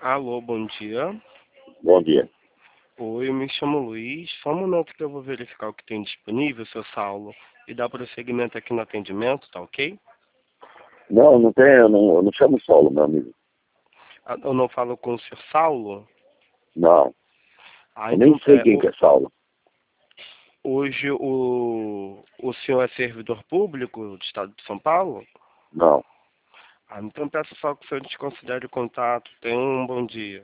Alô, bom dia. Bom dia. Oi, eu me chamo Luiz. Só um momento que eu vou verificar o que tem disponível, seu Saulo, e dar prosseguimento aqui no atendimento, tá ok? Não, não tem, eu não chamo Saulo, meu amigo. Ah, eu não falo com o senhor Saulo? Não, Ah, eu nem então, sei quem que é Saulo. hoje o senhor é servidor público do estado de São Paulo? Não. Ah, então peço só que o senhor desconsidere o contato. Tenha um bom dia.